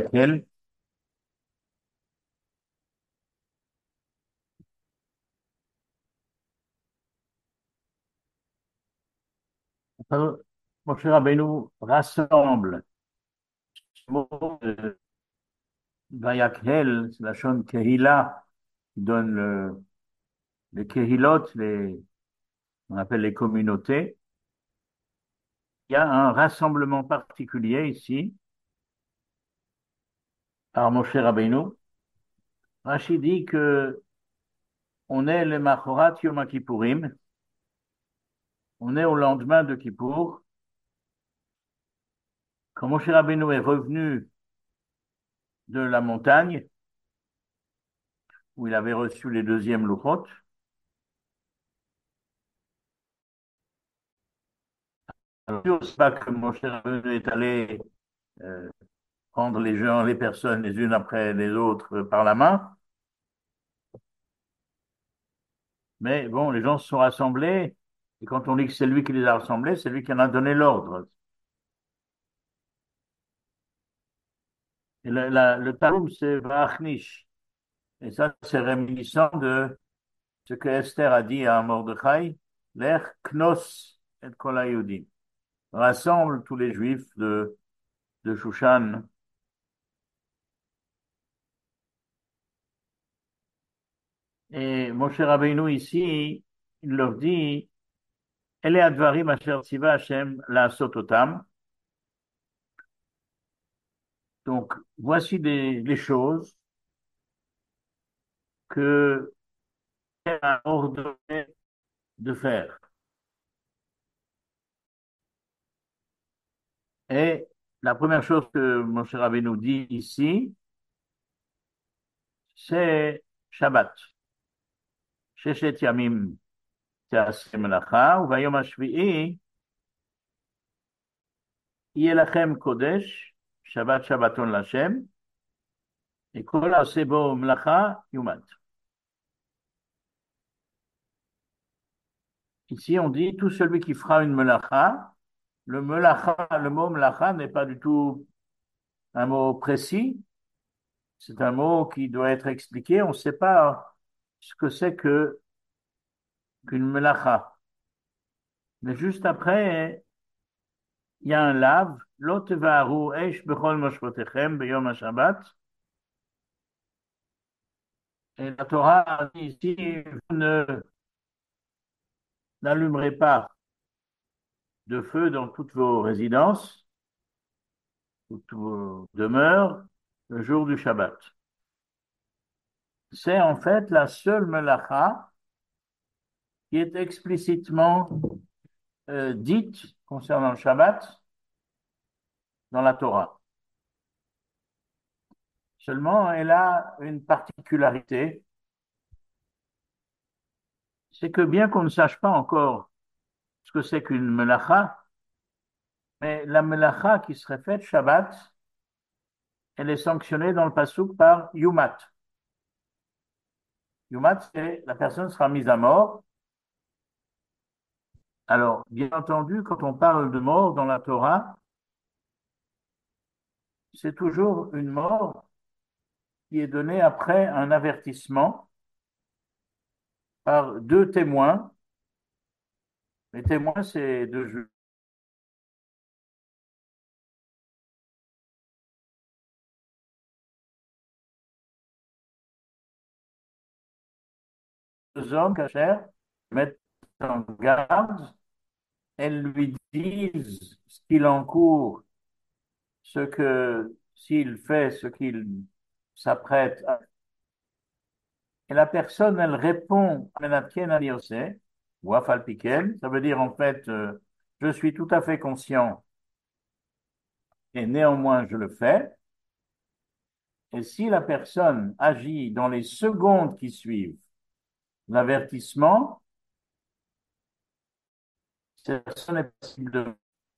laquelle Moshe Rabbeinu rassemble. Ce mot Vayakhel, c'est la chaîne Kehila, qui donne les Kehilot, on appelle les communautés. Il y a un rassemblement particulier ici par Moshe Rabbeinu. Rashi dit que on est le Machorat Yom Kippourim, on est au lendemain de Kippour. Quand Moshe Rabbeinu est revenu de la montagne, où il avait reçu les deuxièmes Luchot, alors c'est pas que Moshe Rabbeinu est allé euh, prendre les gens, les personnes les unes après les autres par la main, mais bon, les gens se sont rassemblés, et quand on dit que c'est lui qui les a rassemblés, c'est lui qui en a donné l'ordre. Et le Talmud, c'est Va'achnish. Et ça, c'est réminiscent de ce que Esther a dit à Mordechai, Lech Knos et Kol HaYudim. Rassemble tous les Juifs de Shushan. Et Moshe Rabbeinu ici, il leur dit, Elle est advarim asher tziva Hashem la sototam. Donc, voici les choses que Dieu a ordonné de faire. Et la première chose que mon cher Rabbeinu nous dit ici, c'est Shabbat. Sheshet yamim te'aseh melacha, uvayom hashvi'i yeh lachem kodesh, Shabbat Shabbaton l'Hashem, et kol ha'aseh bo melacha yumat. Ici, on dit tout celui qui fera une melacha. Le melacha, le mot melacha n'est pas du tout un mot précis. C'est un mot qui doit être expliqué. On ne sait pas ce que c'est qu'une melacha. Mais juste après, il y a un lave. Lo tevaru eish bechol moshvotechem beyom ha-shabbat. Et la Torah a dit ici, vous n'allumerez pas de feu dans toutes vos résidences, toutes vos demeures, le jour du Shabbat. C'est en fait la seule melacha qui est explicitement dite concernant le Shabbat dans la Torah. Seulement, elle a une particularité, c'est que bien qu'on ne sache pas encore ce que c'est qu'une melacha, mais la melacha qui serait faite Shabbat, elle est sanctionnée dans le pasuk par Yumat. Yumat, c'est la personne sera mise à mort. Alors, bien entendu, quand on parle de mort dans la Torah, c'est toujours une mort qui est donnée après un avertissement par deux témoins. Les témoins, c'est deux hommes cachers mettent en garde, elles lui disent ce qu'il encourt, ce que s'il fait, ce qu'il s'apprête à. Et la personne, elle répond, ou afalpiken, ça veut dire en fait, je suis tout à fait conscient et néanmoins je le fais. Et si la personne agit dans les secondes qui suivent l'avertissement, cette personne est passible de.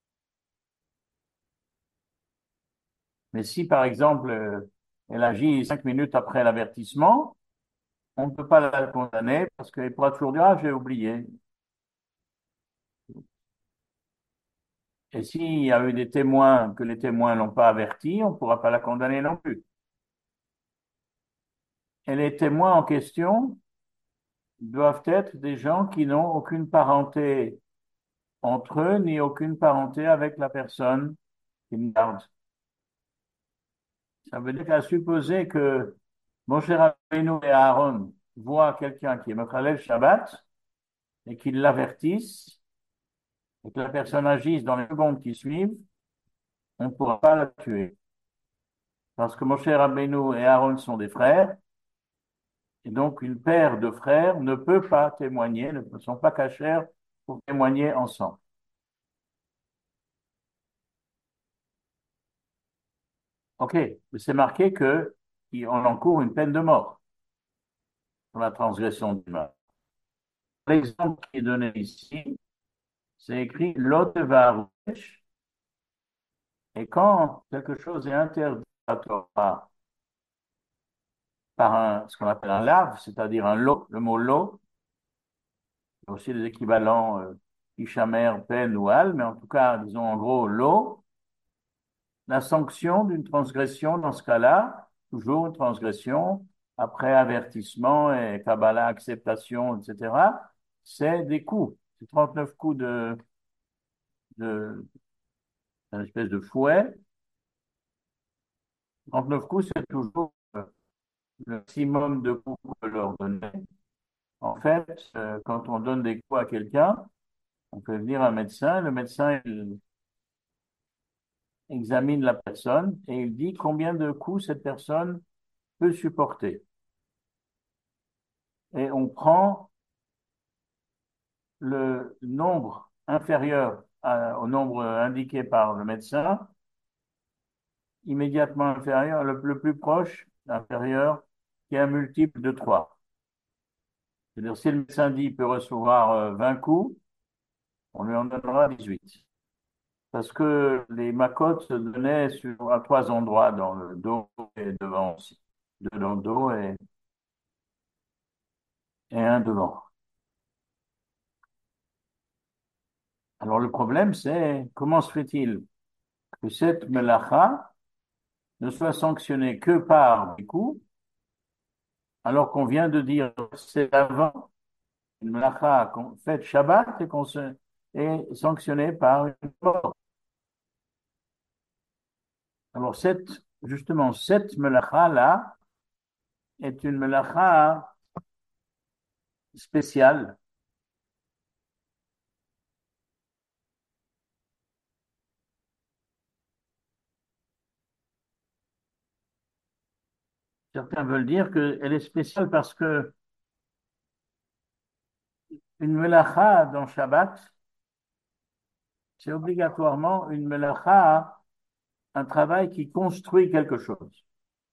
Mais si, par exemple, elle agit 5 minutes après l'avertissement, on ne peut pas la condamner parce qu'elle pourra toujours dire, ah, j'ai oublié. Et s'il y a eu des témoins que les témoins n'ont pas avertis, on ne pourra pas la condamner non plus. Et les témoins en question doivent être des gens qui n'ont aucune parenté entre eux, ni aucune parenté avec la personne qu'ils gardent. Ça veut dire qu'à supposer que Moshe Rabbeinu et Aaron voient quelqu'un qui est Mechalel Shabbat et qu'ils l'avertissent, et que la personne agisse dans les secondes qui suivent, on ne pourra pas la tuer. Parce que Moshe Rabbeinu et Aaron sont des frères, et donc une paire de frères ne peut pas témoigner, ne sont pas cachers pour témoigner ensemble. OK, mais c'est marqué que on encourt une peine de mort pour la transgression du mal. L'exemple qui est donné ici, c'est écrit Lotevarush, et quand quelque chose est interdit à Torah par ce qu'on appelle un lave, c'est-à-dire un lot, le mot lot, il y a aussi des équivalents ishamer, pen ou al, mais en tout cas, disons en gros lot, la sanction d'une transgression dans ce cas-là, toujours une transgression, après avertissement et Kabbalah, acceptation, etc., c'est des coups. C'est 39 coups de, une espèce de fouet. 39 coups, c'est toujours le maximum de coups qu'on peut leur donner. En fait, quand on donne des coups à quelqu'un, on peut venir un médecin, le médecin il examine la personne et il dit combien de coups cette personne peut supporter. Et on prend le nombre inférieur au nombre indiqué par le médecin, immédiatement inférieur, le plus proche, inférieur, qui est un multiple de 3. C'est-à-dire, si le médecin dit qu'il peut recevoir 20 coups, on lui en donnera 18. Parce que les macotes se donnaient à 3 endroits, dans le dos et devant aussi. Deux dans le dos et un devant. Alors le problème, c'est comment se fait-il que cette melacha ne soit sanctionnée que par des coups, alors qu'on vient de dire c'est avant une melacha faite Shabbat et qu'on est sanctionné par une mort. Alors justement, cette melacha-là est une melacha spéciale. Certains veulent dire qu'elle est spéciale parce que une melacha dans Shabbat, c'est obligatoirement une melacha, un travail qui construit quelque chose.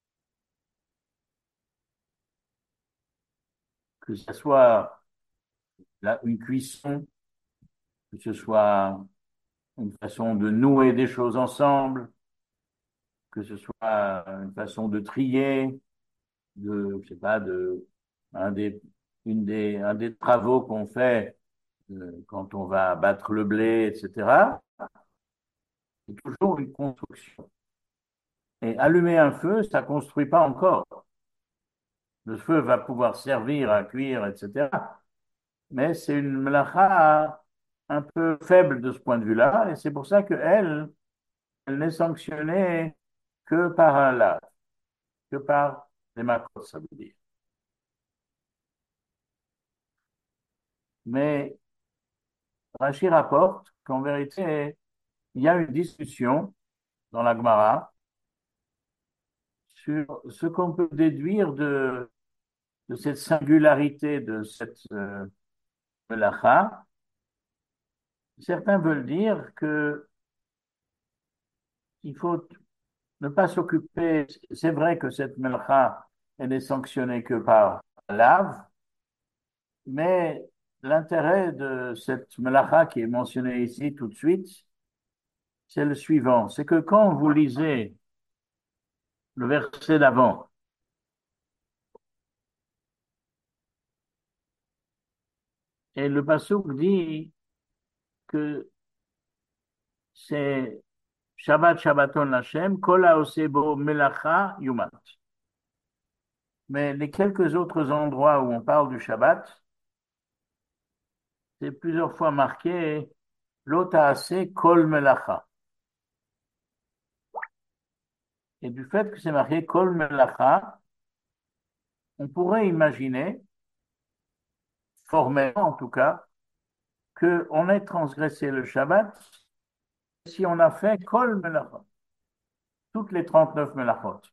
Que ce soit une cuisson, que ce soit une façon de nouer des choses ensemble, que ce soit une façon de trier, je sais pas, un des, un des travaux qu'on fait quand on va battre le blé, etc. C'est toujours une construction. Et allumer un feu, ça construit pas encore. Le feu va pouvoir servir à cuire, etc. Mais c'est une melacha un peu faible de ce point de vue-là, et c'est pour ça qu'elle, elle n'est sanctionnée que par un lave, que par des macros, ça veut dire. Mais Rachi rapporte qu'en vérité, il y a une discussion dans la Gemara sur ce qu'on peut déduire de cette singularité de cette melacha. Certains veulent dire que il faut ne pas s'occuper. C'est vrai que cette melacha, elle n'est sanctionnée que par la lave, mais l'intérêt de cette melacha qui est mentionnée ici tout de suite, c'est le suivant. C'est que quand vous lisez le verset d'avant, et le pasuk dit que c'est Shabbat Shabbaton Lashem, Kol haoseh bo melacha yumat. Mais les quelques autres endroits où on parle du Shabbat, c'est plusieurs fois marqué Lo ta'aseh kol melacha. Et du fait que c'est marqué Kol melacha, on pourrait imaginer, formellement en tout cas, qu'on ait transgressé le Shabbat si on a fait Kol melacha, toutes les 39 melachot.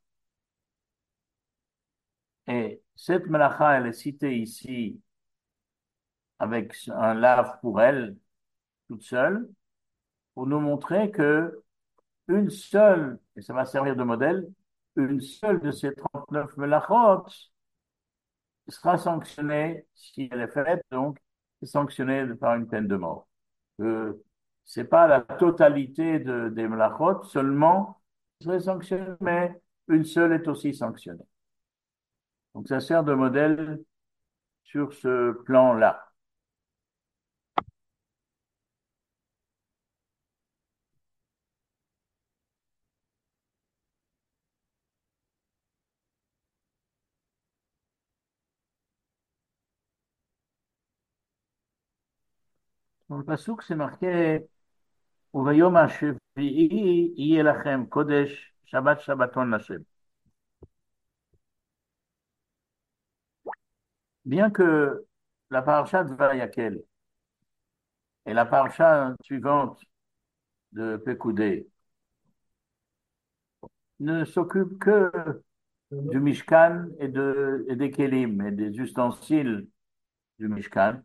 Et cette melacha, elle est citée ici avec un lave pour elle, toute seule, pour nous montrer que une seule, et ça va servir de modèle, une seule de ces 39 melachot sera sanctionnée, si elle est faite, donc, sanctionnée par une peine de mort. C'est pas la totalité des melachot, seulement serait sanctionnée, mais une seule est aussi sanctionnée. Donc ça sert de modèle sur ce plan-là. Dans le passouk, c'est marqué Uvayom hashvi'i yeh lachem kodesh Shabbat Shabbaton Lashem. Bien que la paracha de Vayakel et la paracha suivante de Pekoudé ne s'occupent que du Mishkan et des Kélim et des ustensiles du Mishkan,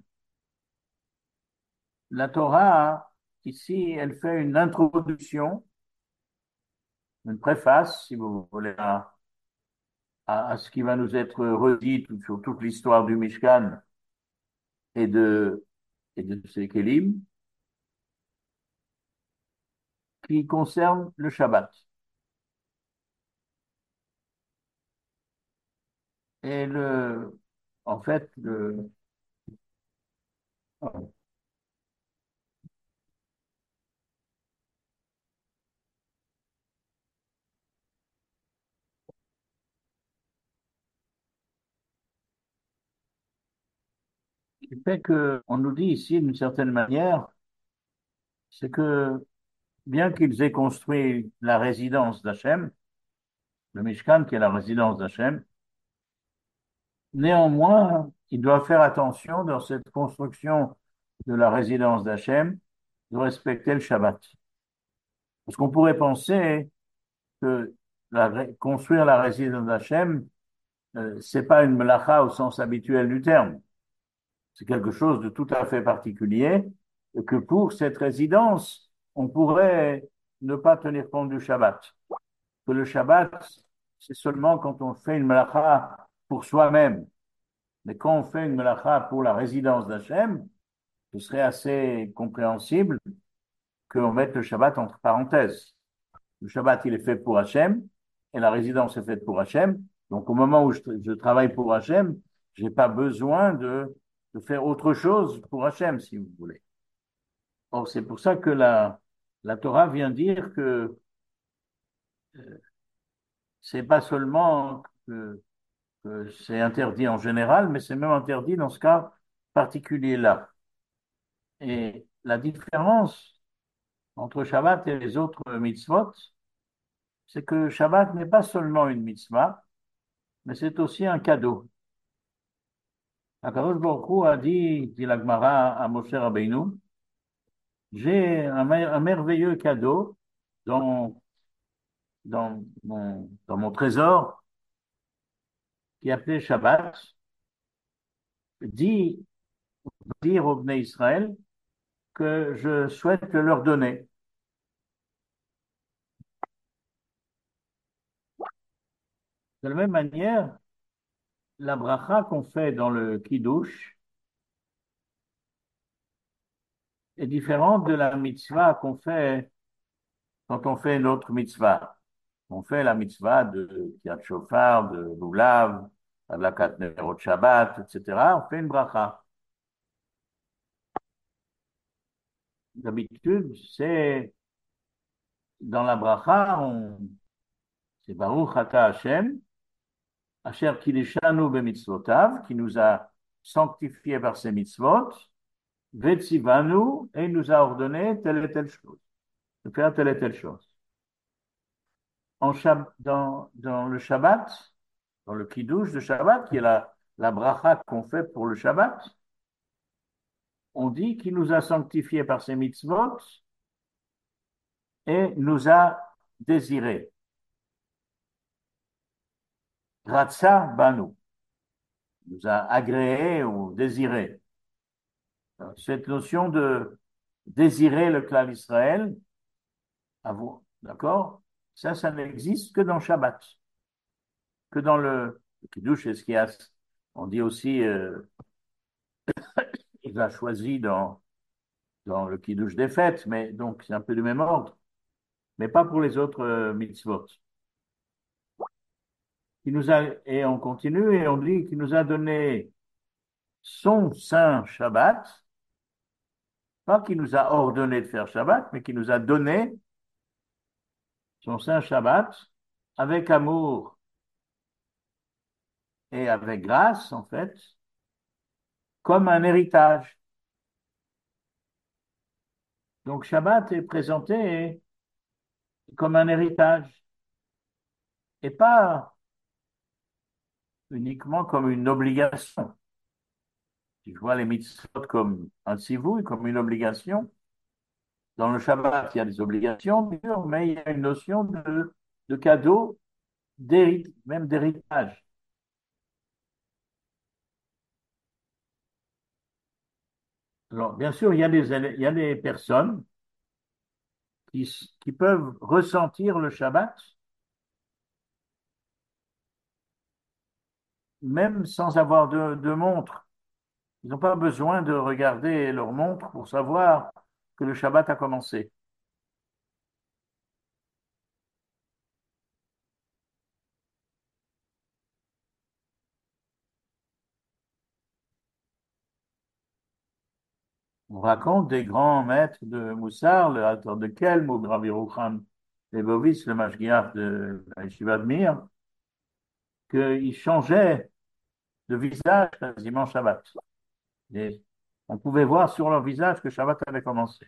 la Torah, ici, elle fait une introduction, une préface, si vous voulez, à ce qui va nous être redit sur toute l'histoire du Mishkan et et de ses Kélim, qui concerne le Shabbat. Et en fait, qui fait qu'on nous dit ici, d'une certaine manière, c'est que bien qu'ils aient construit la résidence d'Hachem, le Mishkan qui est la résidence d'Hachem, néanmoins, ils doivent faire attention dans cette construction de la résidence d'Hachem de respecter le Shabbat. Parce qu'on pourrait penser que construire la résidence d'Hachem, c'est pas une melacha au sens habituel du terme. C'est quelque chose de tout à fait particulier, et que pour cette résidence, on pourrait ne pas tenir compte du Shabbat. Que le Shabbat, c'est seulement quand on fait une melacha pour soi-même. Mais quand on fait une melacha pour la résidence d'Hachem, ce serait assez compréhensible qu'on mette le Shabbat entre parenthèses. Le Shabbat, il est fait pour Hachem, et la résidence est faite pour Hachem. Donc, au moment où je travaille pour Hachem, j'ai pas besoin de faire autre chose pour Hachem, si vous voulez. Or, c'est pour ça que la Torah vient dire que c'est pas seulement que c'est interdit en général, mais c'est même interdit dans ce cas particulier-là. Et la différence entre Shabbat et les autres mitzvot, c'est que Shabbat n'est pas seulement une mitzvah, mais c'est aussi un cadeau. Akadosh Baruch Hu a dit la Gemara à Moshe Rabbeinu, j'ai un merveilleux cadeau dans, dans mon trésor qui est appelé Shabbat. Dis, dire aux Bnei Israël que je souhaite le leur donner. De la même manière, la bracha qu'on fait dans le Kiddush est différente de la mitzvah qu'on fait quand on fait une autre mitzvah. On fait la mitzvah de Kriyat Shofar, de Lulav, Adlakat Nerot Shabbat, etc. On fait une bracha. D'habitude, c'est dans la bracha, c'est Baruch Ata Hashem, Asher Kideshanu b'mitzvotav, qui nous a sanctifiés par ses mitzvot, Vetzivanu, et il nous a ordonné telle et telle chose, de faire telle et telle chose. Dans le Shabbat, dans le Kiddush de Shabbat, qui est la bracha qu'on fait pour le Shabbat, on dit qu'il nous a sanctifiés par ses mitzvot et nous a désirés. Ratsa banu, nous a agréés ou désirés. Cette notion de désirer le clan Israël, d'accord? Ça n'existe que dans Shabbat, que dans le Kiddush et Skias. On dit aussi, il a choisi dans le Kiddush des fêtes, mais donc c'est un peu du même ordre, mais pas pour les autres mitzvot. Et on continue et on dit qu'il nous a donné son saint Shabbat, pas qu'il nous a ordonné de faire Shabbat, mais qu'il nous a donné son saint Shabbat avec amour et avec grâce, en fait, comme un héritage. Donc Shabbat est présenté comme un héritage et pas uniquement comme une obligation. Si je vois les mitzvot comme un tzivouï, comme une obligation, dans le Shabbat, il y a des obligations, bien sûr, mais il y a une notion de cadeau, même d'héritage. Alors, bien sûr, il y a des personnes qui peuvent ressentir le Shabbat, même sans avoir de montre. Ils n'ont pas besoin de regarder leur montre pour savoir que le Shabbat a commencé. On raconte des grands maîtres de Moussar, le Alter de Kelm ou Rabbi Yerucham Lebovis, le Mashgiach de la Yeshiva de Mir, qu'ils changeaient de visage quasiment Shabbat. Et on pouvait voir sur leur visage que Shabbat avait commencé.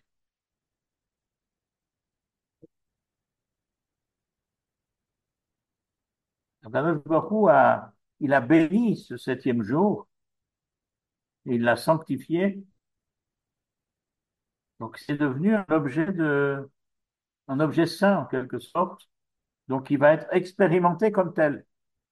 Akadosh Baruch Hu il a béni ce septième jour, et il l'a sanctifié. Donc c'est devenu un objet saint en quelque sorte. Donc il va être expérimenté comme tel.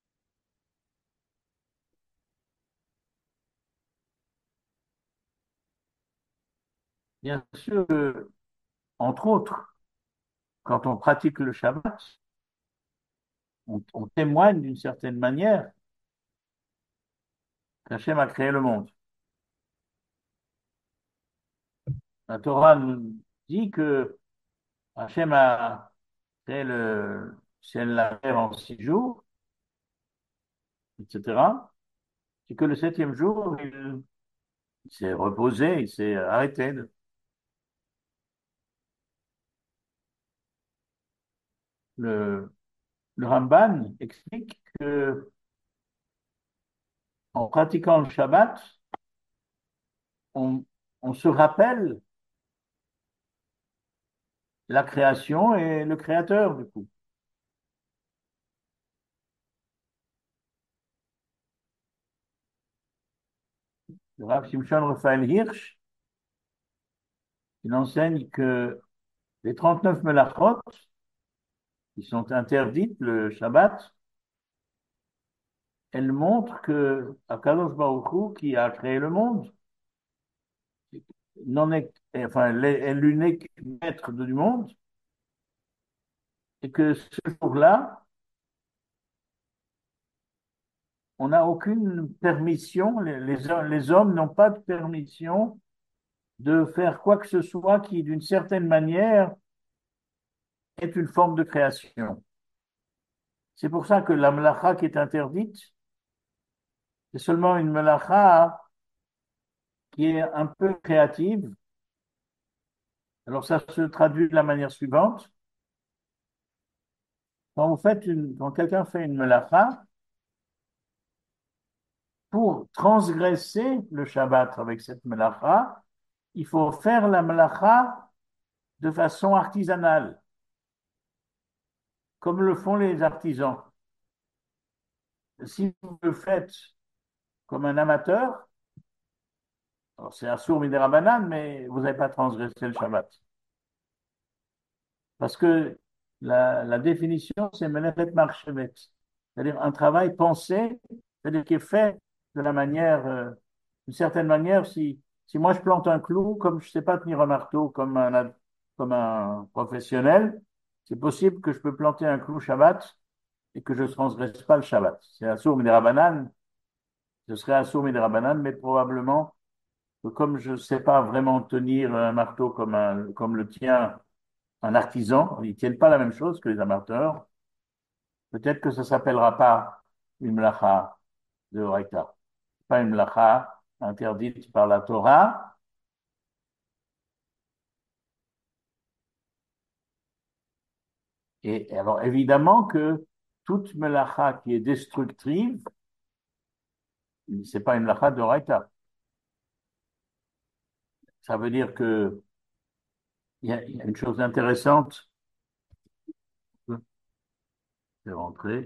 Bien sûr, entre autres, quand on pratique le Shabbat, on témoigne d'une certaine manière qu'Hachem a créé le monde. La Torah nous dit que Hachem a créé le ciel et la terre en 6 jours, etc. C'est que le septième jour, il s'est reposé, il s'est arrêté. Le, le Ramban explique que en pratiquant le Shabbat, on, on se rappelle la création et le créateur, du coup. Le Rav Shimshon Raphaël Hirsch, il enseigne que les 39 melachot, qui sont interdites le Shabbat, elles montrent que Akadosh Baruch Hu, qui a créé le monde, n'en est, enfin, est l'unique maître du monde, et que ce jour-là, on n'a aucune permission, les hommes n'ont pas de permission de faire quoi que ce soit qui, d'une certaine manière, est une forme de création. C'est pour ça que la melacha qui est interdite, c'est seulement une melacha qui est un peu créative. Alors ça se traduit de la manière suivante. Quand quelqu'un fait une melacha, pour transgresser le Shabbat avec cette melacha, il faut faire la melacha de façon artisanale, comme le font les artisans. Si vous le faites comme un amateur, alors c'est assour midera banane, mais vous n'avez pas transgressé le Shabbat. Parce que la définition, c'est melechet marchevet, c'est-à-dire un travail pensé, c'est-à-dire qui est fait de la manière, d'une certaine manière. Si moi je plante un clou, comme je ne sais pas tenir un marteau comme un professionnel, c'est possible que je peux planter un clou Shabbat et que je ne transgresse pas le Shabbat. C'est assour midera banane, ce serait assour midera banane, mais probablement que comme je ne sais pas vraiment tenir un marteau comme le tien un artisan, ils ne tiennent pas la même chose que les amateurs. Peut-être que ça ne s'appellera pas une mlacha de Horaïta, pas une mlacha interdite par la Torah. Et alors, évidemment que toute mlacha qui est destructive, c'est pas une mlacha de Horaïta. Ça veut dire que il y a une chose intéressante. Je vais rentrer.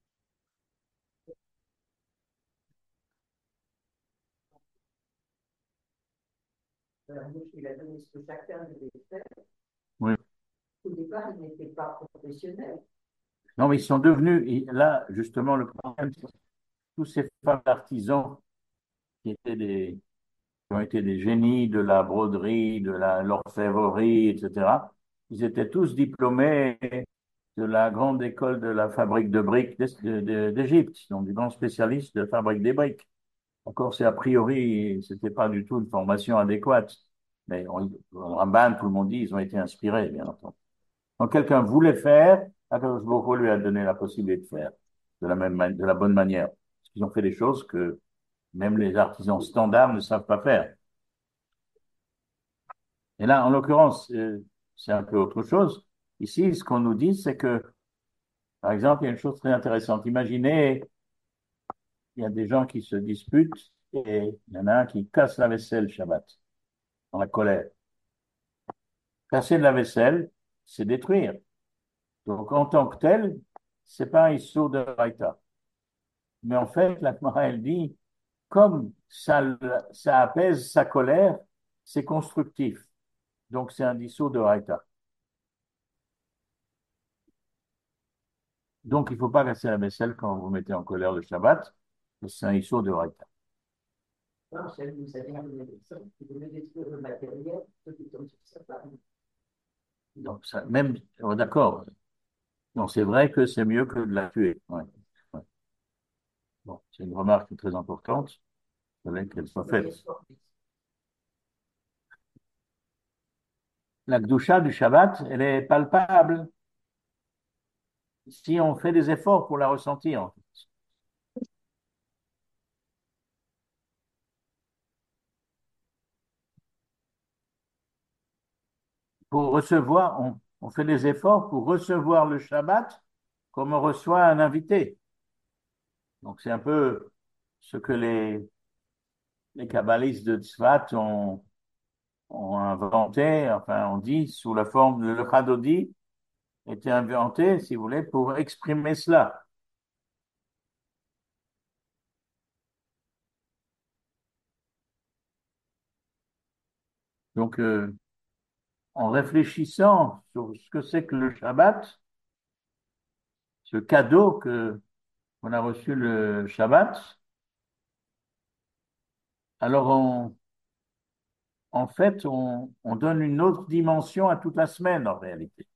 Il a donné ce que chacun devait faire. Oui. Au départ, il n'était pas professionnel. Non, mais ils sont devenus, et là, justement, le problème, c'est que tous ces femmes artisans qui étaient qui ont été des génies de la broderie, de l'orfèvrerie, etc. Ils étaient tous diplômés de la grande école de la fabrique de briques d'Égypte, donc des grands spécialistes de fabrique des briques. Encore, c'est a priori, c'était pas du tout une formation adéquate. Mais Ramban, tout le monde dit, ils ont été inspirés, bien entendu. Quand quelqu'un voulait faire, Akadosh Baruch Hu lui a donné la possibilité de faire de la bonne manière. Parce qu'ils ont fait des choses que même les artisans standards ne savent pas faire. Et là, en l'occurrence, c'est un peu autre chose. Ici, ce qu'on nous dit, c'est que, par exemple, il y a une chose très intéressante. Imaginez, il y a des gens qui se disputent et il y en a un qui casse la vaisselle Shabbat, dans la colère. Casser de la vaisselle, c'est détruire. Donc, en tant que tel, c'est pas un issur de Raïta. Mais en fait, la Gemara, elle dit, comme ça apaise sa colère, c'est constructif. Donc, c'est un issur de Raïta. Donc, il ne faut pas casser la vaisselle quand vous mettez en colère le Shabbat. C'est un issur de Raïta. Non, c'est vous avez une personne qui voulait détruire le matériel, ceux qui tombent sur sa femme. Donc, ça, même, d'accord. Donc, c'est vrai que c'est mieux que de la tuer. Ouais. Ouais. Bon, c'est une remarque très importante. Il fallait qu'elle soit faite. La Gdusha du Shabbat, elle est palpable si on fait des efforts pour la ressentir. Pour recevoir, on fait des efforts pour recevoir le Shabbat comme on reçoit un invité. Donc, c'est un peu ce que les kabbalistes de Tzfat ont inventé, enfin, on dit, sous la forme de le Chadodi, était inventé, si vous voulez, pour exprimer cela. Donc, en réfléchissant sur ce que c'est que le Shabbat, ce cadeau que qu'on a reçu le Shabbat, alors en fait, on donne une autre dimension à toute la semaine en réalité.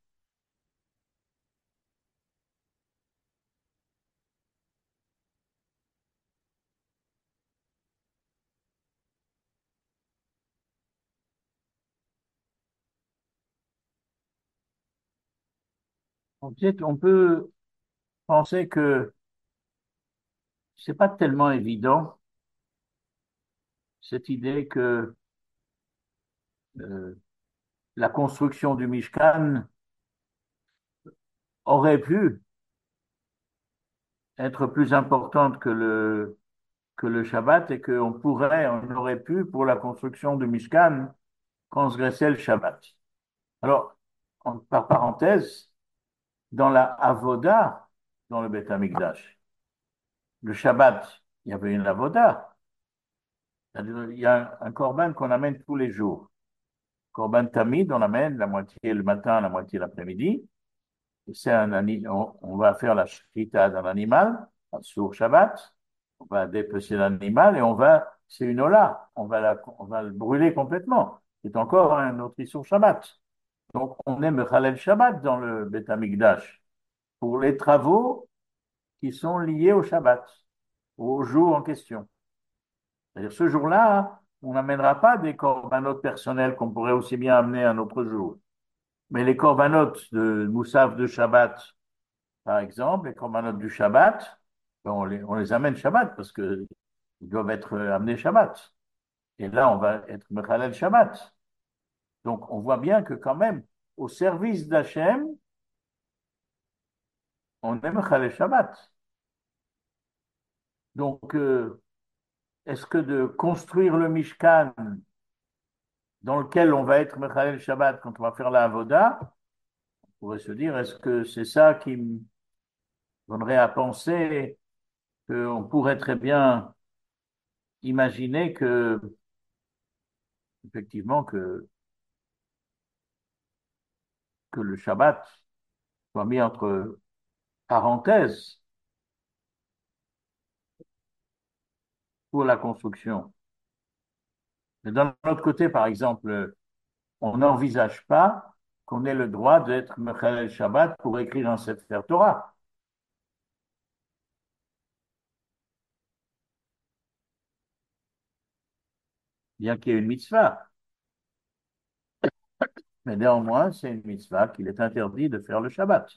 Peut-être on peut penser que c'est pas tellement évident cette idée que euh, la construction du Mishkan aurait pu. être plus importante que le Shabbat et on aurait pu, pour la construction du Mishkan, transgresser le Shabbat. Alors, par parenthèse, dans la Avoda, dans le Beth Amikdash, le Shabbat, il y avait une Avoda. C'est-à-dire, il y a un korban qu'on amène tous les jours. Korban Tamid, on amène la moitié le matin, la moitié l'après-midi. On va faire la shrita d'un animal sur Shabbat. On va dépecer l'animal et c'est une ola. On va le brûler complètement. C'est encore un autre sur Shabbat. Donc, on aime Khalel Shabbat dans le Beth Amikdash pour les travaux qui sont liés au Shabbat, au jour en question. C'est-à-dire, ce jour-là, on n'amènera pas des corbanotes personnels qu'on pourrait aussi bien amener un autre jour. Mais les corbanotes de Moussaf de Shabbat, par exemple, les corbanotes du Shabbat, ben, on les amène Shabbat parce qu'ils doivent être amenés Shabbat. Et là, on va être Mechalel Shabbat. Donc, on voit bien que quand même, au service d'Hachem, on est Mechalel Shabbat. Donc, est-ce que de construire le Mishkan dans lequel on va être Mechalel Shabbat quand on va faire la Avoda, on pourrait se dire, est-ce que c'est ça qui me donnerait à penser qu'on pourrait très bien imaginer que, effectivement, que le Shabbat soit mis entre parenthèses pour la construction. Mais d'un autre côté, par exemple, on n'envisage pas qu'on ait le droit d'être Mechalel Shabbat pour écrire un Sefer Torah, bien qu'il y ait une mitzvah. Mais néanmoins, c'est une mitzvah qu'il est interdit de faire le Shabbat.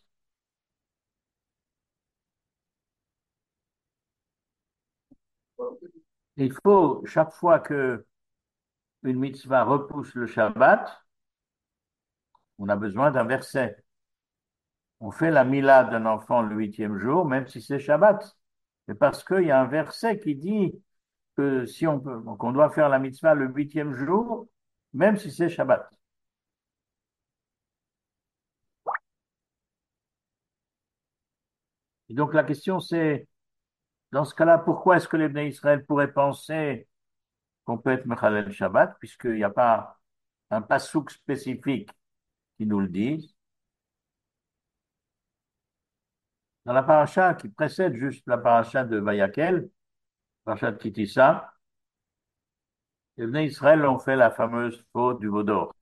Il faut, chaque fois que une mitzvah repousse le Shabbat, on a besoin d'un verset. On fait la mila d'un enfant le huitième jour, même si c'est Shabbat. C'est parce qu'il y a un verset qui dit que si on peut, donc on doit faire la mitzvah le huitième jour, même si c'est Shabbat. Et donc la question c'est, dans ce cas-là, pourquoi est-ce que les Bnei Israël pourraient penser qu'on peut être Mechalel Shabbat, puisqu'il n'y a pas un passouk spécifique qui nous le dise. Dans la paracha qui précède juste la paracha de Vayakel, paracha de Kitissa, les Bnei Israël ont fait la fameuse faute du veau d'or.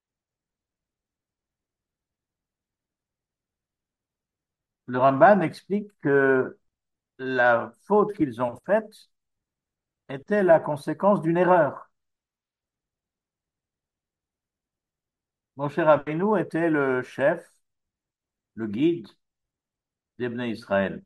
Le Ramban explique que la faute qu'ils ont faite était la conséquence d'une erreur. Moshe Rabbeinu était le chef, le guide des Bnei Israël.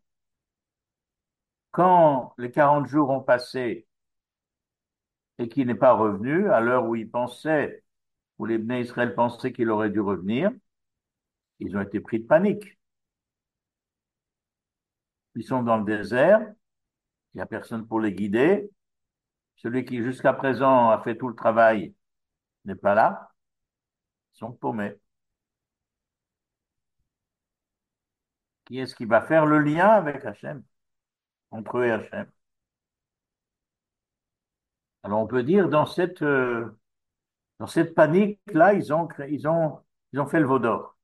Quand les 40 jours ont passé et qu'il n'est pas revenu, à l'heure où il pensait, où les Bnei Israël pensaient qu'il aurait dû revenir, ils ont été pris de panique. Ils sont dans le désert, il n'y a personne pour les guider. Celui qui jusqu'à présent a fait tout le travail n'est pas là. Ils sont paumés. Qui est-ce qui va faire le lien avec Hachem, entre eux et Hachem? Alors on peut dire dans cette panique-là, ils ont fait le veau d'or.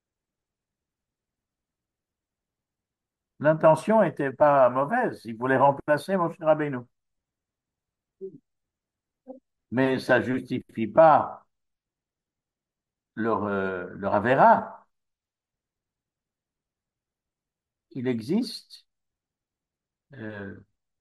L'intention n'était pas mauvaise. Ils voulaient remplacer Moshe Rabbeinu. Mais ça ne justifie pas leur avéra. Il existe euh,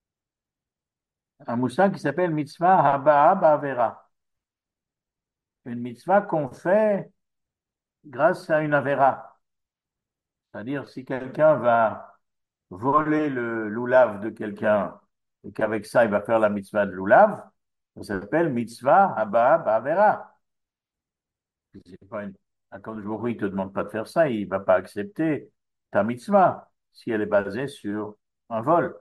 un moussa qui s'appelle mitzvah haba ba'avera. Une mitzvah qu'on fait grâce à une avéra. C'est-à-dire, si quelqu'un va voler le loulav de quelqu'un et qu'avec ça, il va faire la mitzvah de loulav, ça s'appelle mitzvah haba ba'avera. C'est pas une... Quand le jour où il ne te demande pas de faire ça, il ne va pas accepter ta mitzvah si elle est basée sur un vol.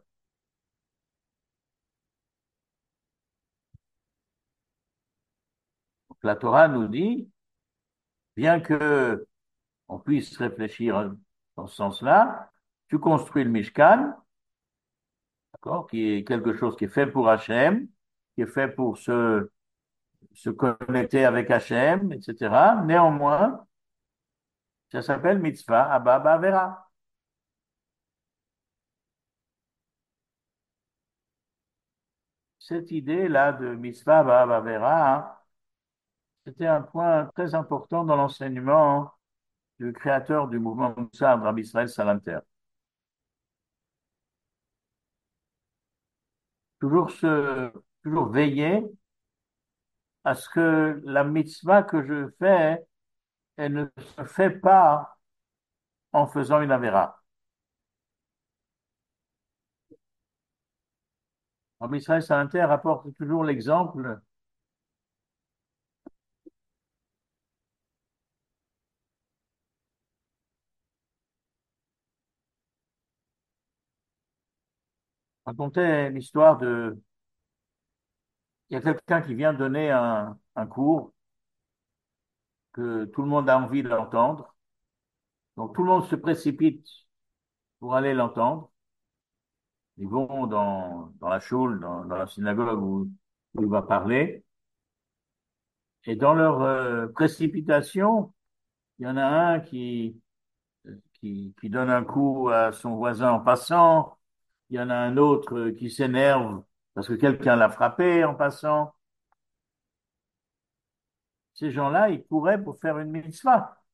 Donc, la Torah nous dit, bien que on puisse réfléchir dans ce sens-là, tu construis le Mishkan, d'accord, qui est quelque chose qui est fait pour Hachem, qui est fait pour se connecter avec Hachem, etc. Néanmoins, ça s'appelle mitzvah Abba Bavera. Cette idée-là de mitzvah Abba Bavera, hein, c'était un point très important dans l'enseignement du créateur du mouvement Moussard, Rabbi Israël Salanter. Toujours toujours veiller à ce que la mitzvah que je fais, elle ne se fait pas en faisant une avéra. Rabbi Israël Salanter rapporte toujours l'exemple. Racontait l'histoire il y a quelqu'un qui vient donner un cours que tout le monde a envie d'entendre. Donc tout le monde se précipite pour aller l'entendre. Ils vont dans la choule, dans la synagogue où il va parler. Et dans leur précipitation, il y en a un qui donne un coup à son voisin en passant. Il y en a un autre qui s'énerve parce que quelqu'un l'a frappé en passant. Ces gens-là, ils pourraient pour faire une mitzvah,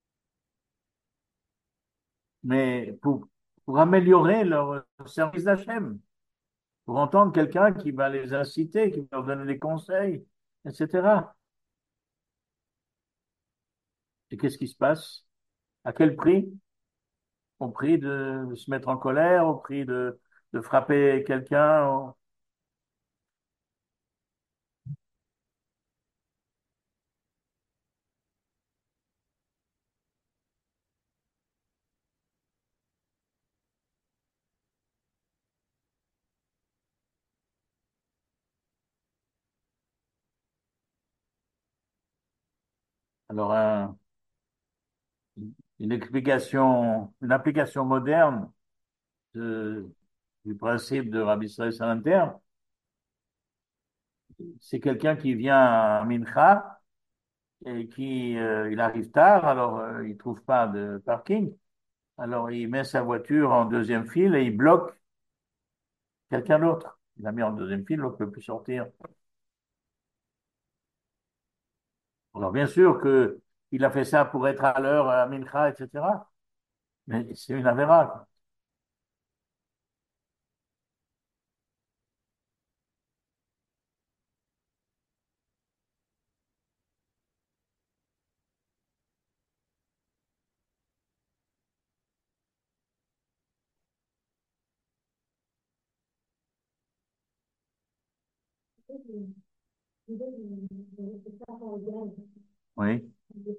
mais pour améliorer leur service d'Hachem, pour entendre quelqu'un qui va les inciter, qui va leur donner des conseils, etc. Et qu'est-ce qui se passe? À quel prix? Au prix de se mettre en colère, au prix de frapper quelqu'un. Alors, une application moderne de- du principe de Rabbi Israël Salanter, c'est quelqu'un qui vient à Mincha et il arrive tard, alors il trouve pas de parking. Alors il met sa voiture en deuxième file et il bloque quelqu'un d'autre. Il l'a mis en deuxième file, l'autre ne peut plus sortir. Alors bien sûr que il a fait ça pour être à l'heure à Mincha, etc. Mais c'est une avéra. Oui.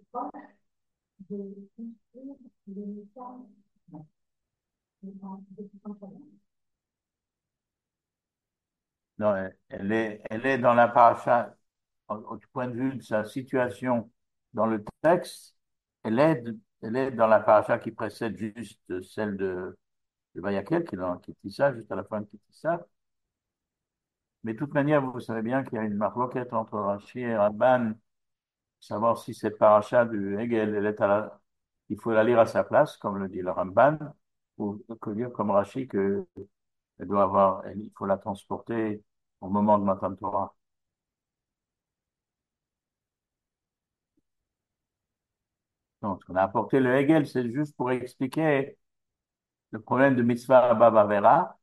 Non, elle est dans la paracha, du point de vue de sa situation dans le texte, elle est dans la paracha qui précède juste celle de Vayakel, qui est dans Kitissa, juste à la fin de Kitissa. Mais de toute manière, vous savez bien qu'il y a une marloquette entre Rashi et Rabban, savoir si cette paracha du Hegel, il faut la lire à sa place, comme le dit le Ramban, ou que dire comme Rashi que il faut la transporter au moment de Matan Torah. Donc, on a apporté le Hegel, c'est juste pour expliquer le problème de mitzvah Baba Vera.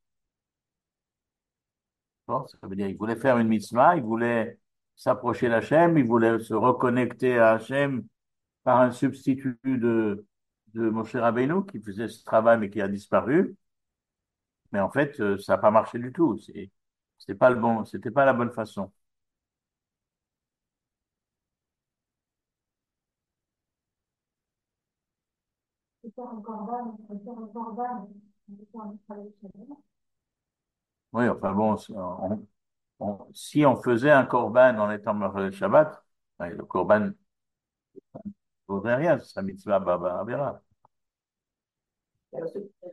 Bon, ça veut dire qu'il voulait faire une mitzvah, il voulait s'approcher d'Hachem, il voulait se reconnecter à Hachem par un substitut de Moshe Rabbeinu qui faisait ce travail mais qui a disparu. Mais en fait, ça n'a pas marché du tout. C'était pas c'était pas la bonne façon. C'est pas un corban, c'est pas un corban. Oui, enfin bon, si on faisait un korban en étant le Shabbat, ben, le korban ne vaudrait rien, c'est sa mitzvah baba avera. Alors,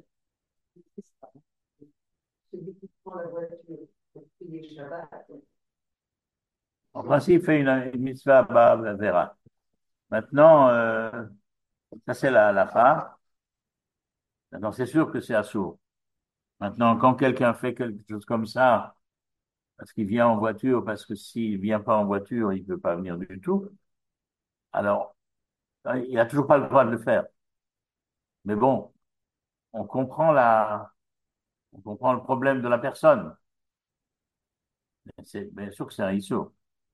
celui qui prend la voiture pour prier Shabbat, En principe, il fait une mitzvah baba avera. Maintenant, ça c'est la femme. Maintenant, c'est sûr que c'est assourd. Maintenant, quand quelqu'un fait quelque chose comme ça, parce qu'il vient en voiture, parce que s'il vient pas en voiture, il peut pas venir du tout, alors, il a toujours pas le droit de le faire. Mais bon, on comprend on comprend le problème de la personne. C'est bien sûr que c'est un issue.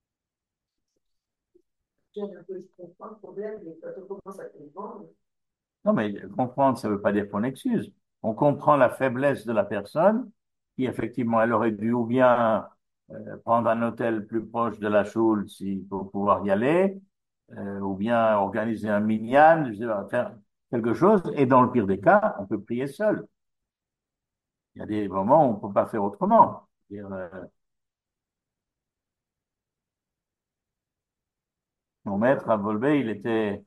je comprends le problème, mais quand on commence à comprendre, Non, mais comprendre, ça ne veut pas dire qu'on excuse. On comprend la faiblesse de la personne qui, effectivement, elle aurait dû ou bien prendre un hôtel plus proche de la choule pour pouvoir y aller, ou bien organiser un minyan, je sais pas, faire quelque chose. Et dans le pire des cas, on peut prier seul. Il y a des moments où on ne peut pas faire autrement. C'est-à-dire, mon maître à Volvé, il était,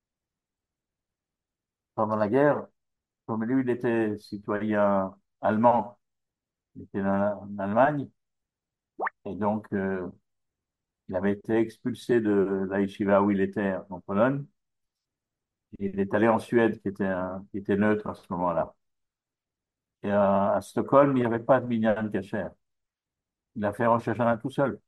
pendant la guerre, comme lui, il était citoyen allemand. Il était en Allemagne. Et donc, il avait été expulsé de la yeshiva où il était en Pologne. Et il est allé en Suède, qui était neutre à ce moment-là. Et à Stockholm, il n'y avait pas de minyan kasher. Il a fait Rosh Hashanah tout seul.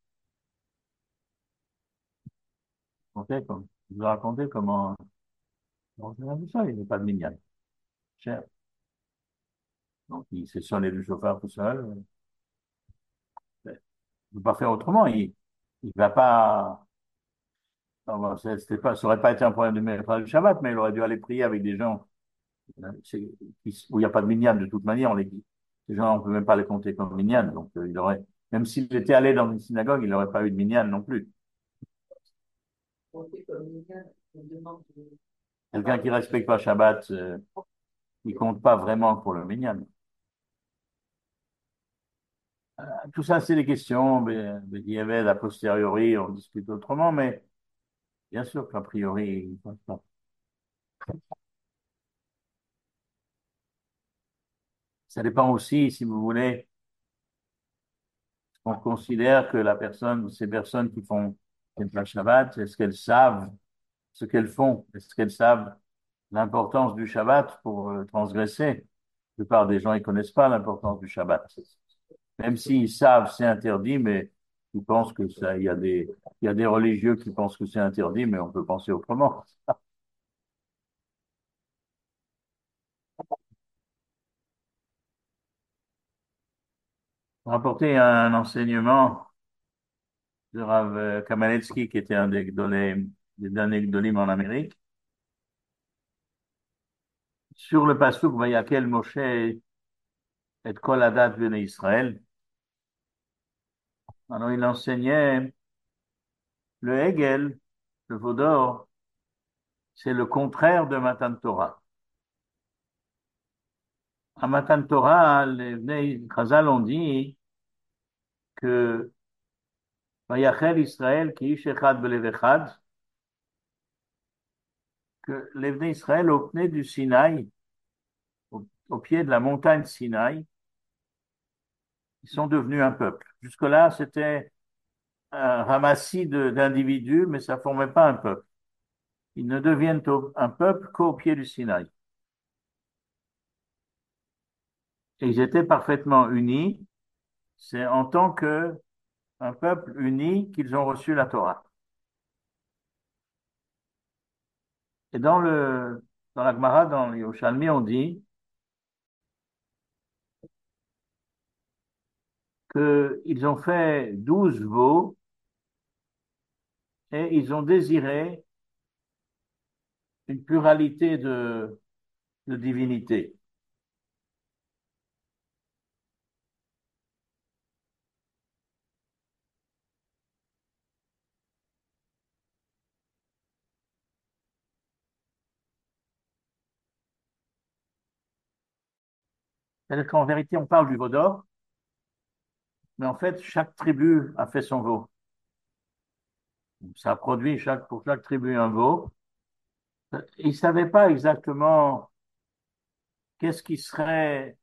Je vous ai raconté comment Rosh Hashanah tout seul, il n'y avait pas de minyan kasher. Donc, il s'est sonné du chauffeur tout seul. Il ne peut pas faire autrement. Il va pas. Non, bon, ça aurait pas été un problème de mettre le Shabbat, mais il aurait dû aller prier avec des gens où il n'y a pas de minyan de toute manière. Ces gens, on ne peut même pas les compter comme minyan. Donc, même s'il était allé dans une synagogue, il n'aurait pas eu de minyan non plus. on fait comme une on demande Quelqu'un qui respecte pas Shabbat, il compte pas vraiment pour le minyan. Tout ça, c'est des questions, mais a posteriori, on discute autrement, mais bien sûr qu'a priori, il ne pense pas. Ça dépend aussi, si vous voulez, on considère que ces personnes qui font le Shabbat, est-ce qu'elles savent ce qu'elles font? Est-ce qu'elles savent l'importance du Shabbat pour transgresser? La plupart des gens, ils connaissent pas l'importance du Shabbat. Même s'ils savent, c'est interdit, mais ils pensent que ça, il y a des religieux qui pensent que c'est interdit, mais on peut penser autrement. Rapporter un enseignement de Rav Kamanetsky, qui était un des derniers Gdolim en Amérique, sur le pasuk Vayakel Moshe et Kol Adat Bnei Israël. Alors, il enseignait le Hegel, le veau d'or, c'est le contraire de Matan Torah. À Matan Torah, les Bnei Chazal ont dit que Vayachel Israël ki ish echad belev echad, que les Bnei Israël au pied du Sinaï, au pied de la montagne Sinaï, ils sont devenus un peuple. Jusque-là, c'était un ramassis d'individus, mais ça ne formait pas un peuple. Ils ne deviennent un peuple qu'au pied du Sinaï. Et ils étaient parfaitement unis. C'est en tant que un peuple uni qu'ils ont reçu la Torah. Et dans la Gemara, dans les Yerushalmi, on dit qu'ils ont fait 12 veaux et ils ont désiré une pluralité de divinités. C'est-à-dire qu'en vérité, on parle du veau d'or, mais en fait, chaque tribu a fait son veau. Ça a produit pour chaque tribu un veau. Ils ne savaient pas exactement qu'est-ce qui serait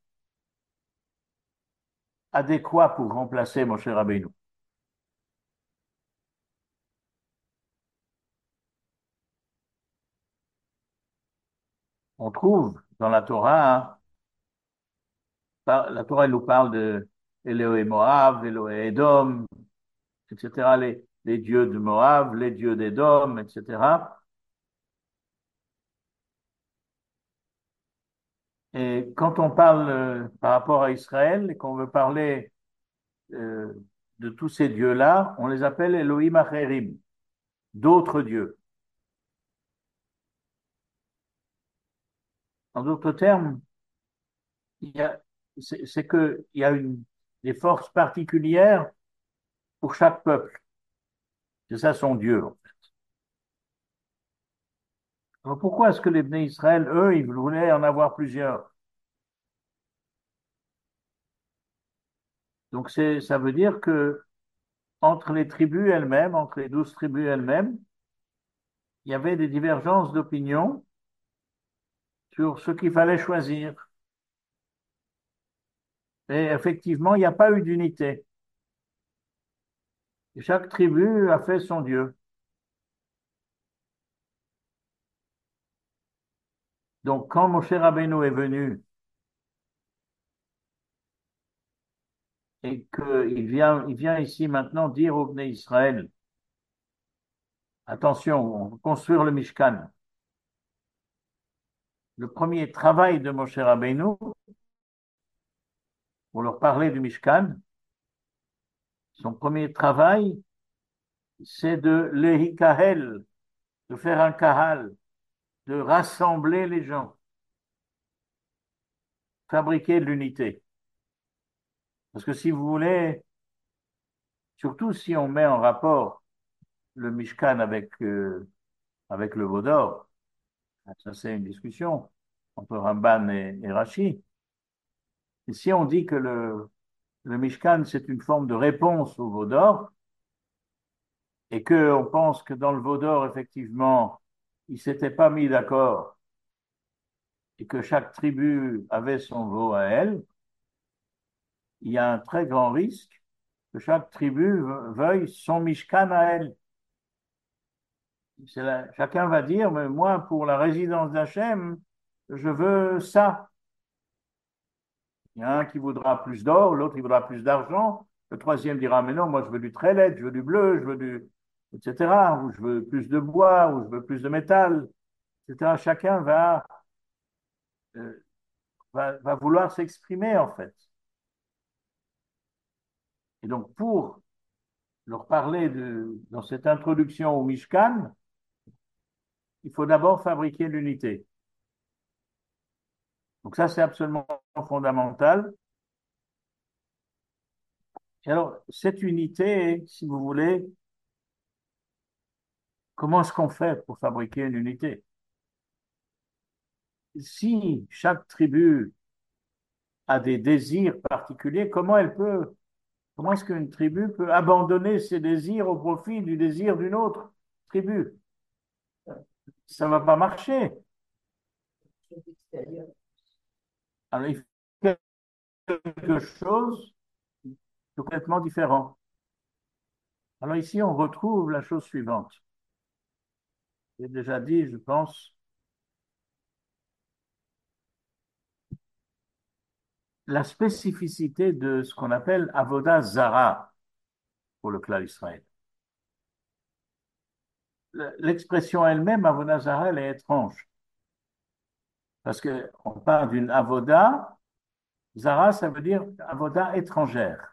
adéquat pour remplacer Moshe Rabbeinu. On trouve dans la Torah, hein, la Torah elle nous parle de Elohé Moab, Elohé Edom, etc., les dieux de Moab, les dieux d'Édom, etc. Et quand on parle par rapport à Israël et qu'on veut parler euh, de tous ces dieux-là, on les appelle Elohim Acherim, d'autres dieux. En d'autres termes, il y a, c'est que il y a des forces particulières pour chaque peuple. C'est ça son Dieu. Alors pourquoi est-ce que les Bnei Israël, eux, ils voulaient en avoir plusieurs? Donc ça veut dire que entre les tribus elles-mêmes, entre les 12 tribus elles-mêmes, il y avait des divergences d'opinion sur ce qu'il fallait choisir. Et effectivement, il n'y a pas eu d'unité. Et chaque tribu a fait son Dieu. Donc quand Moshe Rabbeinu est venu et il vient ici maintenant dire aux Bnei Israël, attention, on va construire le Mishkan. Le premier travail de Moshe Rabbeinu, pour leur parler du Mishkan, son premier travail, c'est de lehikahel, de faire un kahal, de rassembler les gens, fabriquer de l'unité. Parce que si vous voulez, surtout si on met en rapport le Mishkan avec le veau d'or, ça c'est une discussion entre Ramban et Rashi. Et si on dit que le Mishkan c'est une forme de réponse au veau d'or, et qu'on pense que dans le veau d'or, effectivement, ils ne s'étaient pas mis d'accord et que chaque tribu avait son veau à elle, il y a un très grand risque que chaque tribu veuille son Mishkan à elle. Chacun va dire, mais moi, pour la résidence d'Hachem, je veux ça. Il y a un qui voudra plus d'or, l'autre il voudra plus d'argent, le troisième dira, mais non, moi je veux du trélette, je veux du bleu, je veux etc., ou je veux plus de bois, ou je veux plus de métal, etc. Chacun euh, va vouloir s'exprimer en fait. Et donc pour leur parler dans cette introduction au Mishkan, il faut d'abord fabriquer l'unité. Donc ça, c'est absolument fondamental. Et alors, cette unité, si vous voulez, comment est-ce qu'on fait pour fabriquer une unité? Si chaque tribu a des désirs particuliers, comment est-ce qu'une tribu peut abandonner ses désirs au profit du désir d'une autre tribu? Ça ne va pas marcher. Alors, il faut quelque chose de complètement différent. Alors ici, on retrouve la chose suivante. J'ai déjà dit, je pense, la spécificité de ce qu'on appelle Avodah Zara pour le clan Israël. L'expression elle-même, Avodah Zara, elle est étrange. Parce qu'on parle d'une Avodah, Zara, ça veut dire Avodah étrangère.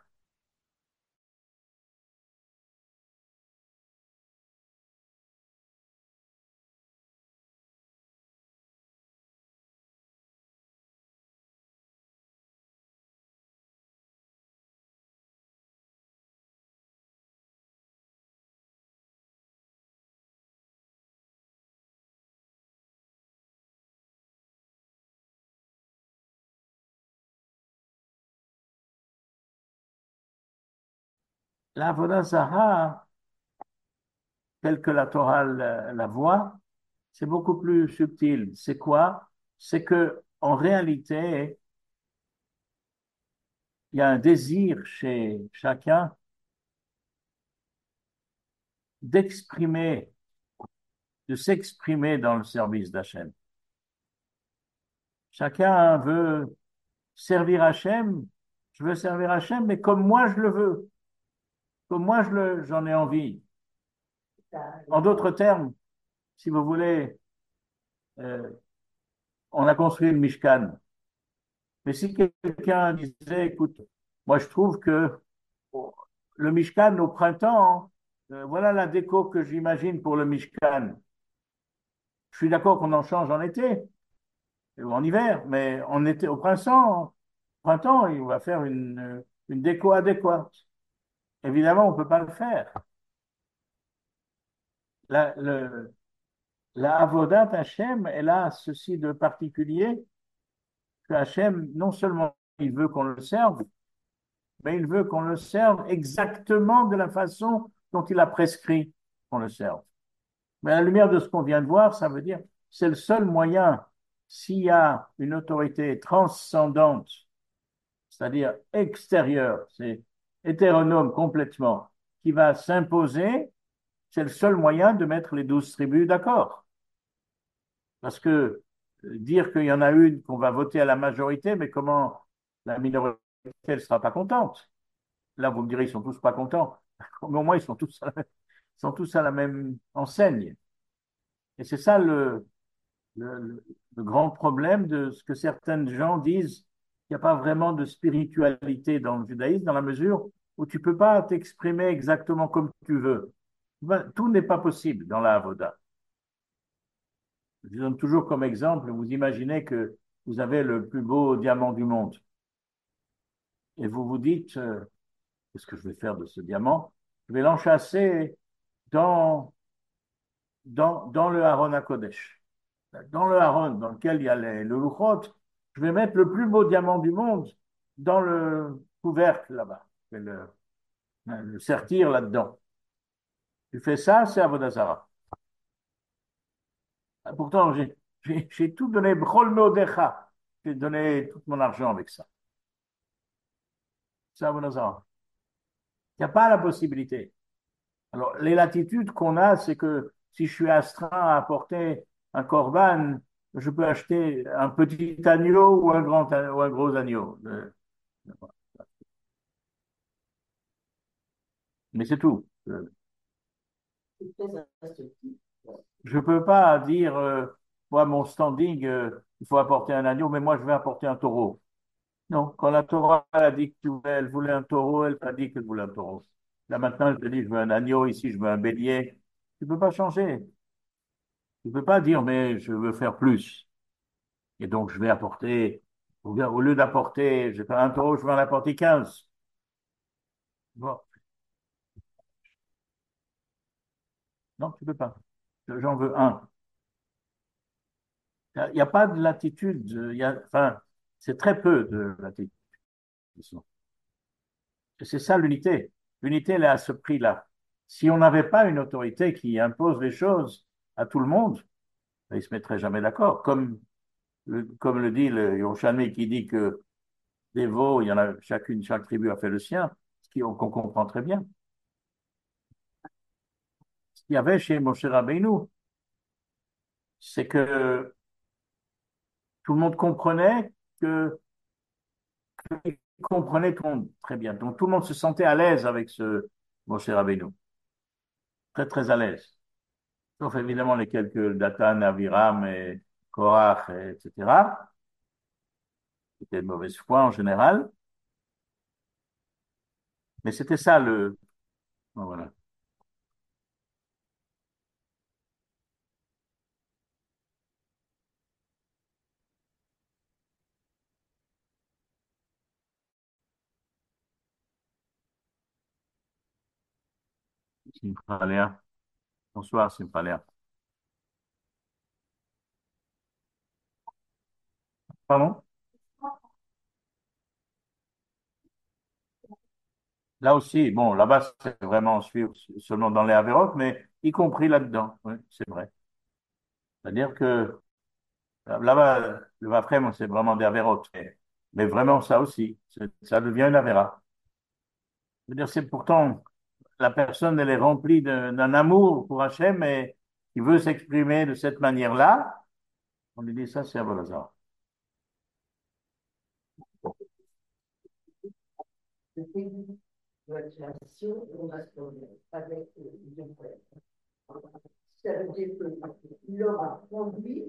La Avodah Zarah, telle que la Torah la voit, c'est beaucoup plus subtil. C'est quoi? C'est que, en réalité, il y a un désir chez chacun d'exprimer, de s'exprimer dans le service d'Hachem. Chacun veut servir Hachem. Je veux servir Hachem, mais comme moi je le veux, comme moi j'en ai envie. En d'autres termes, si vous voulez, euh, on a construit le Mishkan. Mais si quelqu'un disait, écoute, moi je trouve que le Mishkan au printemps, voilà la déco que j'imagine pour le Mishkan. Je suis d'accord qu'on en change en été ou en hiver, mais en été, au printemps, il va faire une déco adéquate. Évidemment, on ne peut pas le faire. La, le, la Avodat Hashem, elle a ceci de particulier que Hashem, non seulement il veut qu'on le serve, mais il veut qu'on le serve exactement de la façon dont il a prescrit qu'on le serve. Mais à la lumière de ce qu'on vient de voir, ça veut dire c'est le seul moyen, s'il y a une autorité transcendante, c'est-à-dire extérieure, c'est hétéronome complètement, qui va s'imposer, c'est le seul moyen de mettre les 12 tribus d'accord. Parce que dire qu'il y en a une qu'on va voter à la majorité, mais comment la minorité ne sera pas contente? Là, vous me direz, ils sont tous pas contents. Mais au moins, ils sont tous à la même enseigne. Et c'est ça le grand problème de ce que certaines gens disent qu'il n'y a pas vraiment de spiritualité dans le judaïsme, dans la mesure où tu ne peux pas t'exprimer exactement comme tu veux. Ben, tout n'est pas possible dans la Avoda. Je donne toujours comme exemple, vous imaginez que vous avez le plus beau diamant du monde et vous vous dites, qu'est-ce que je vais faire de ce diamant? Je vais l'enchasser dans, dans le Haron à Kodesh. Dans le Haron, dans lequel il y a le Luchot, je vais mettre le plus beau diamant du monde dans le couvercle là-bas. Je vais le sertir là-dedans. Tu fais ça, c'est Avodah Zarah. Pourtant, j'ai tout donné, B'chol meodecha. J'ai donné tout mon argent avec ça. C'est Avodah Zarah. Il n'y a pas la possibilité. Alors, les latitudes qu'on a, c'est que si je suis astreint à apporter un corban, je peux acheter un petit agneau ou un gros agneau. Mais c'est tout. C'est très instructif. Je ne peux pas dire, moi, mon standing, il faut apporter un agneau, mais moi, je vais apporter un taureau. Non, quand la Torah elle a dit elle voulait un taureau, elle t'a dit qu'elle voulait un taureau. Là, maintenant, je te dis, je veux un agneau, ici, je veux un bélier. Tu ne peux pas changer. Tu ne peux pas dire, mais je veux faire plus. Et donc, je vais apporter, ou bien, au lieu d'apporter, je vais faire un taureau, je vais en apporter 15. Bon, non, tu ne peux pas. J'en veux un. Il n'y a pas de latitude. Enfin, c'est très peu de latitude. Et c'est ça l'unité. L'unité, elle est à ce prix-là. Si on n'avait pas une autorité qui impose les choses à tout le monde, ben, ils ne se mettraient jamais d'accord. Comme le dit le Yerushalmi qui dit que des veaux, il y en a chaque tribu a fait le sien, qu'on comprend très bien. Ce qu'il y avait chez Moshe Rabbeinu, c'est que tout le monde comprenait que, qu'il comprenait tout le monde très bien. Donc tout le monde se sentait à l'aise avec ce Moshe Rabbeinu. Très, très à l'aise. Sauf évidemment les quelques Datan, Aviram et Korach, etc., qui étaient de mauvaise foi en général. Mais c'était ça le. Bon, voilà. Simcha. Bonsoir, Simcha. Pardon? Là aussi, bon, là-bas, c'est vraiment suivre seulement dans les Averot, mais y compris là-dedans. Oui, c'est vrai. C'est-à-dire que là-bas, le Vafrem, c'est vraiment des Averot. Mais vraiment, ça aussi, ça devient une Avera. Je veux dire, c'est pourtant, la personne, elle est remplie d'un amour pour Hachem et qui veut s'exprimer de cette manière-là. On lui dit ça, c'est Abolazar. Le début de la création, on a ce problème avec le frère. Ça veut dire qu'il aura conduit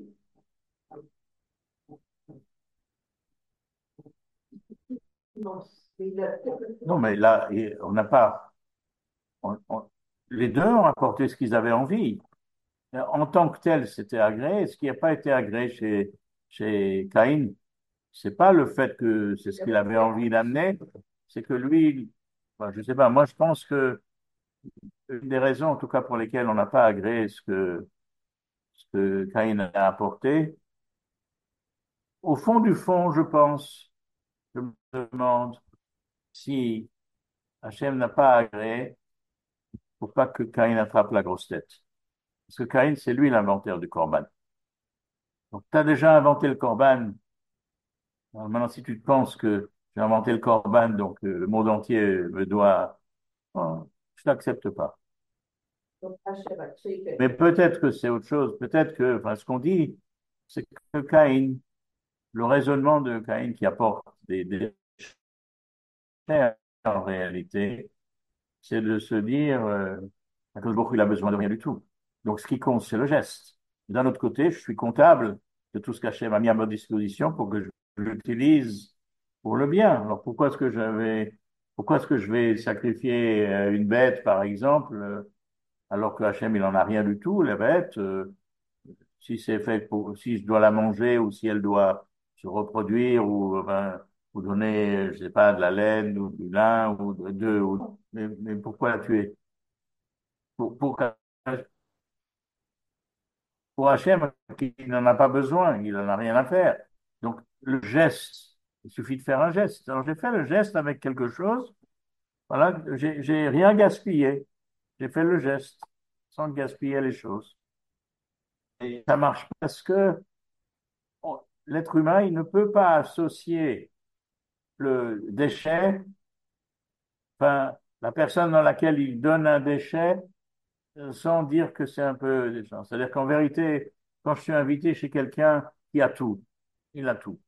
immense. Non, mais là, on n'a pas. Les deux ont apporté ce qu'ils avaient envie. En tant que tel, c'était agréé. Ce qui n'a pas été agréé chez Caïn, c'est pas le fait que c'est ce qu'il avait envie d'amener, c'est que lui, enfin, je sais pas, moi je pense que une des raisons, en tout cas pour lesquelles on n'a pas agréé ce que Caïn a apporté, au fond du fond, je pense, je me demande si Hachem n'a pas agréé pour pas que Caïn attrape la grosse tête. Parce que Caïn, c'est lui l'inventeur du Corban. Donc, tu as déjà inventé le Corban. Alors, maintenant, si tu te penses que j'ai inventé le Corban, donc le monde entier me doit, je n'accepte pas. Donc, Hachem a créé Mais quelque chose. peut-être que c'est autre chose. Peut-être que, enfin, ce qu'on dit, c'est que Caïn, le raisonnement de Caïn qui apporte des déchets en réalité, c'est de se dire, Akadosh il a besoin de rien du tout. Donc, ce qui compte, c'est le geste. D'un autre côté, je suis comptable de tout ce qu'Hachem m'a mis à ma disposition pour que je l'utilise pour le bien. Alors, pourquoi est-ce que je vais sacrifier une bête, par exemple, alors que Hachem, il en a rien du tout, la bête, si c'est fait pour, si je dois la manger ou si elle doit se reproduire ou donner, je sais pas, de la laine ou du lin ou mais pourquoi la tuer? Pour pour Hachem, qui n'en a pas besoin, il n'en a rien à faire. Donc, le geste, il suffit de faire un geste. Alors, j'ai fait le geste avec quelque chose, voilà, j'ai rien gaspillé. J'ai fait le geste sans gaspiller les choses. Et ça marche parce que l'être humain, il ne peut pas associer le déchet, enfin, la personne dans laquelle il donne un déchet, sans dire que c'est un peu des gens. C'est-à-dire qu'en vérité, quand je suis invité chez quelqu'un qui a tout, il a tout.